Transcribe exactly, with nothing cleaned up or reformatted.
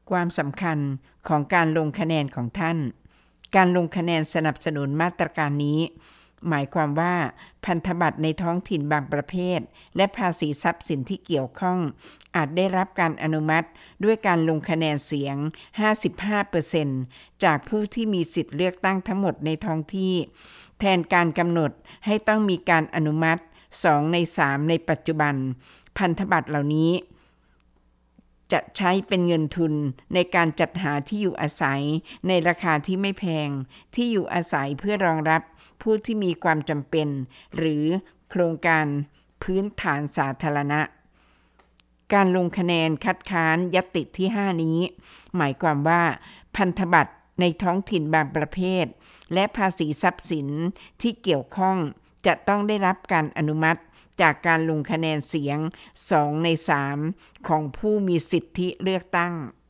ความสำคัญของการลงคะแนนของท่านการลงคะแนนสนับสนุนมาตรการนี้หมายความว่าพันธบัตรในท้องถิ่นบางประเภทและภาษีทรัพย์สินที่เกี่ยวข้องอาจได้รับการอนุมัติด้วยการลงคะแนนเสียง ห้าสิบห้าเปอร์เซ็นต์ จากผู้ที่มีสิทธิ์เลือกตั้งทั้งหมดในท้องที่แทนการกำหนดให้ต้องมีการอนุมัติสองในสามในปัจจุบันพันธบัตรเหล่านี้จะใช้เป็นเงินทุนในการจัดหาที่อยู่อาศัยในราคาที่ไม่แพงที่อยู่อาศัยเพื่อรองรับผู้ที่มีความจำเป็นหรือโครงการพื้นฐานสาธารณะการลงคะแนนคัดค้านญัตติที่ห้านี้หมายความว่าพันธบัตรในท้องถิ่นบางประเภทและภาษีทรัพย์สินที่เกี่ยวข้องจะต้องได้รับการอนุมัติจากการลงคะแนนเสียงสองในสามของผู้มีสิทธิเลือกตั้ง